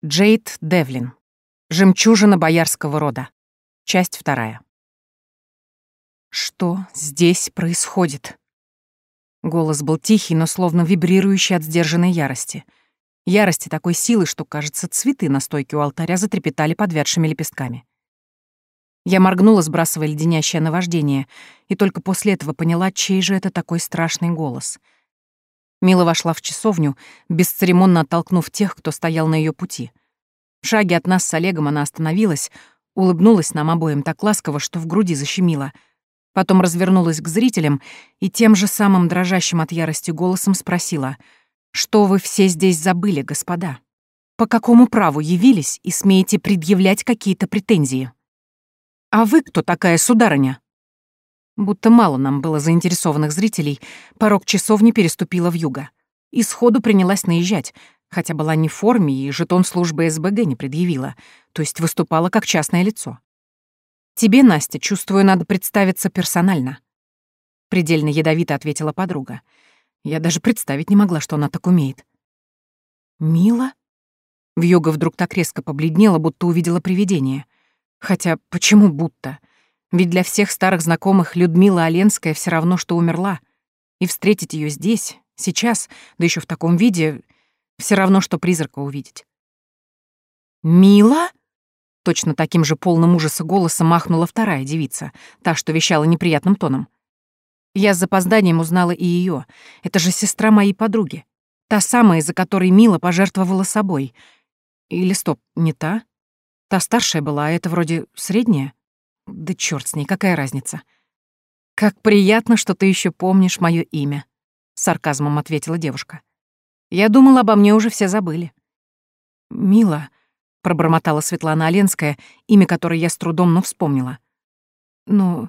Джейд Девлин. Жемчужина боярского рода. Часть 2. Что здесь происходит? Голос был тихий, но словно вибрирующий от сдержанной ярости. Ярости такой силы, что, кажется, цветы на стойке у алтаря затрепетали подвядшими лепестками. Я моргнула, сбрасывая леденящее наваждение, и только после этого поняла, чей же это такой страшный голос. Мила вошла в часовню, бесцеремонно оттолкнув тех, кто стоял на ее пути. В шаге от нас с Олегом она остановилась, улыбнулась нам обоим так ласково, что в груди защемило. Потом развернулась к зрителям и тем же самым дрожащим от ярости голосом спросила: «Что вы все здесь забыли, господа? По какому праву явились и смеете предъявлять какие-то претензии? А вы кто такая, сударыня?» Будто мало нам было заинтересованных зрителей, порог часовни переступила вьюга и сходу принялась наезжать, хотя была не в форме и жетон службы СБГ не предъявила, то есть выступала как частное лицо. «Тебе, Настя, чувствую, надо представиться персонально», — предельно ядовито ответила подруга. Я даже представить не могла, что она так умеет. «Мила?» Вьюга вдруг так резко побледнела, будто увидела привидение. Хотя почему будто? Ведь для всех старых знакомых Людмила Оленская все равно, что умерла. И встретить ее здесь, сейчас, да еще в таком виде, все равно, что призрака увидеть. «Мила?» Точно таким же полным ужаса голосом махнула вторая девица, та, что вещала неприятным тоном. Я с запозданием узнала и ее. Это же сестра моей подруги. Та самая, из-за которой Мила пожертвовала собой. Или стоп, не та? Та старшая была, а это вроде средняя? Да черт с ней, какая разница? «Как приятно, что ты еще помнишь мое имя», — с сарказмом ответила девушка. «Я думала, обо мне уже все забыли». «Мила», — пробормотала Светлана Оленская, имя которой я с трудом, но вспомнила. «Ну,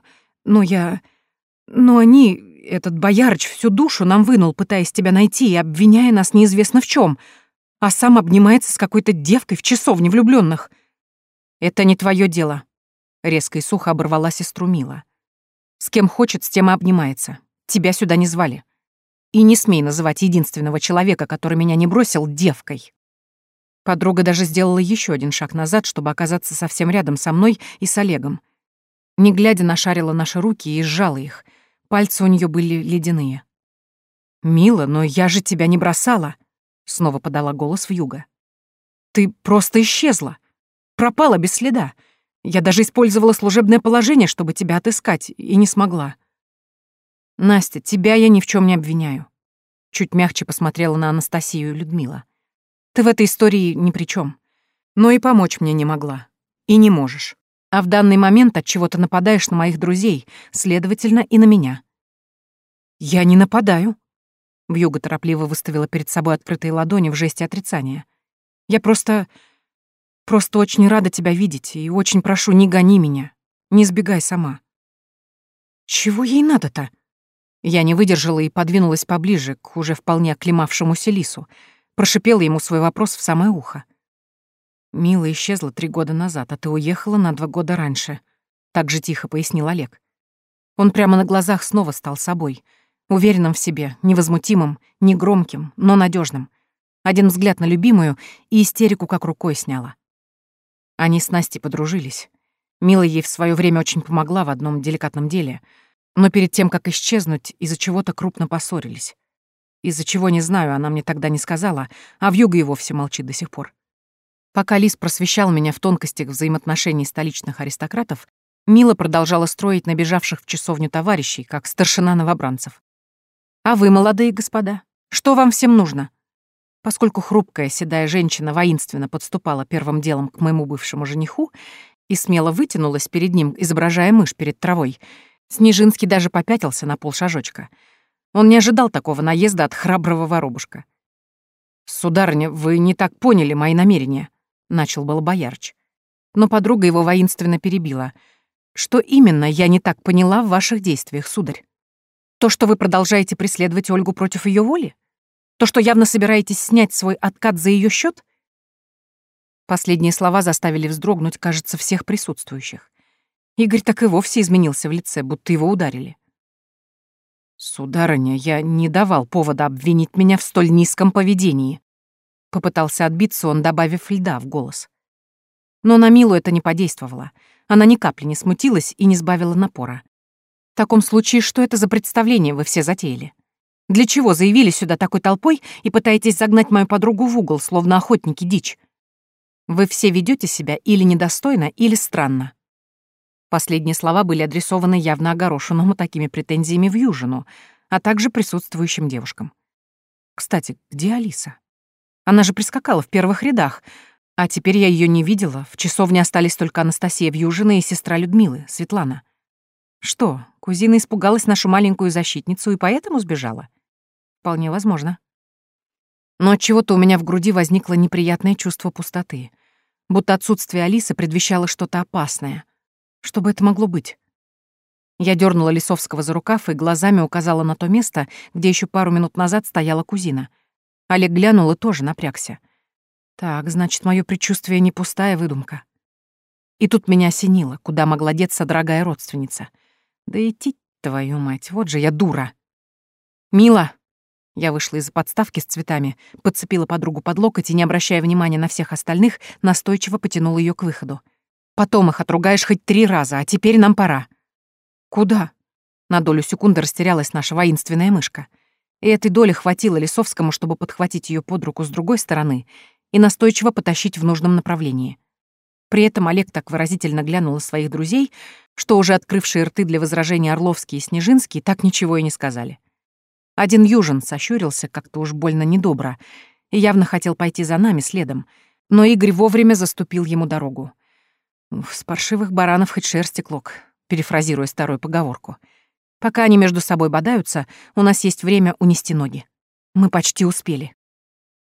они, этот боярыч всю душу нам вынул, пытаясь тебя найти и обвиняя нас неизвестно в чем, а сам обнимается с какой-то девкой в часовне влюбленных. Это не твое дело», — резко и сухо оборвала сестру Мила. «С кем хочет, с тем и обнимается. Тебя сюда не звали. И не смей называть единственного человека, который меня не бросил, девкой». Подруга даже сделала еще один шаг назад, чтобы оказаться совсем рядом со мной и с Олегом. Не глядя, нашарила наши руки и сжала их. Пальцы у нее были ледяные. «Мила, но я же тебя не бросала», — снова подала голос вьюга. «Ты просто исчезла. Пропала без следа. Я даже использовала служебное положение, чтобы тебя отыскать, и не смогла». «Настя, тебя я ни в чем не обвиняю», — чуть мягче посмотрела на Анастасию Людмила. «Ты в этой истории ни при чем. Но и помочь мне не могла. И не можешь. А в данный момент отчего ты нападаешь на моих друзей, следовательно, и на меня». «Я не нападаю», — вьюга торопливо выставила перед собой открытые ладони в жесте отрицания. «Я просто очень рада тебя видеть и очень прошу, не гони меня, не сбегай сама». «Чего ей надо-то?» Я не выдержала и подвинулась поближе к уже вполне оклемавшемуся лису, прошипела ему свой вопрос в самое ухо. «Мила исчезла 3 года назад, а ты уехала на 2 года раньше», — так же тихо пояснил Олег. Он прямо на глазах снова стал собой, уверенным в себе, невозмутимым, негромким, но надежным. Один взгляд на любимую и истерику как рукой сняла. Они с Настей подружились. Мила ей в свое время очень помогла в одном деликатном деле, но перед тем, как исчезнуть, из-за чего-то крупно поссорились. Из-за чего, не знаю, она мне тогда не сказала, а вьюга и вовсе молчит до сих пор. Пока Лис просвещал меня в тонкостях взаимоотношений столичных аристократов, Мила продолжала строить набежавших в часовню товарищей, как старшина новобранцев. «А вы, молодые господа, что вам всем нужно?» Поскольку хрупкая седая женщина воинственно подступала первым делом к моему бывшему жениху и смело вытянулась перед ним, изображая мышь перед травой, Снежинский даже попятился на полшажочка. Он не ожидал такого наезда от храброго воробушка. «Сударыня, вы не так поняли мои намерения», — начал был боярыч. Но подруга его воинственно перебила. «Что именно я не так поняла в ваших действиях, сударь? То, что вы продолжаете преследовать Ольгу против ее воли? То, что явно собираетесь снять свой откат за ее счет?» Последние слова заставили вздрогнуть, кажется, всех присутствующих. Игорь так и вовсе изменился в лице, будто его ударили. «Сударыня, я не давал повода обвинить меня в столь низком поведении», Попытался отбиться он, добавив льда в голос. Но на Милу это не подействовало. Она ни капли не смутилась и не сбавила напора. В таком случае, что это за представление вы все затеяли? Для чего заявили сюда такой толпой и пытаетесь загнать мою подругу в угол, словно охотники дичь? Вы все ведете себя или недостойно, или странно. Последние слова были адресованы явно огорошенному такими претензиями Вьюжину, а также присутствующим девушкам. Кстати, где Алиса? Она же прискакала в первых рядах, а теперь я ее не видела. В часовне остались только Анастасия Вьюжина и сестра Людмилы, Светлана. Что, кузина испугалась нашу маленькую защитницу и поэтому сбежала? Вполне возможно. Но отчего-то у меня в груди возникло неприятное чувство пустоты, будто отсутствие Алисы предвещало что-то опасное. Что бы это могло быть? Я дернула Лисовского за рукав и глазами указала на то место, где еще пару минут назад стояла кузина. Олег глянул и тоже напрягся. Так, значит, мое предчувствие не пустая выдумка. И тут меня осенило, куда могла деться дорогая родственница. Да идти, твою мать, вот же я дура. «Мила!» Я вышла из подставки с цветами, подцепила подругу под локоть и, не обращая внимания на всех остальных, настойчиво потянула ее к выходу. «Потом их отругаешь хоть 3 раза, а теперь нам пора». «Куда?» На долю секунды растерялась наша воинственная мышка. И этой доли хватило Лисовскому, чтобы подхватить ее под руку с другой стороны и настойчиво потащить в нужном направлении. При этом Олег так выразительно глянул на своих друзей, что уже открывшие рты для возражений Орловский и Снежинский так ничего и не сказали. Один Южин сощурился как-то уж больно недобро и явно хотел пойти за нами следом, но Игорь вовремя заступил ему дорогу. «С паршивых баранов хоть шерсти клок», перефразируя старую поговорку. «Пока они между собой бодаются, у нас есть время унести ноги. Мы почти успели».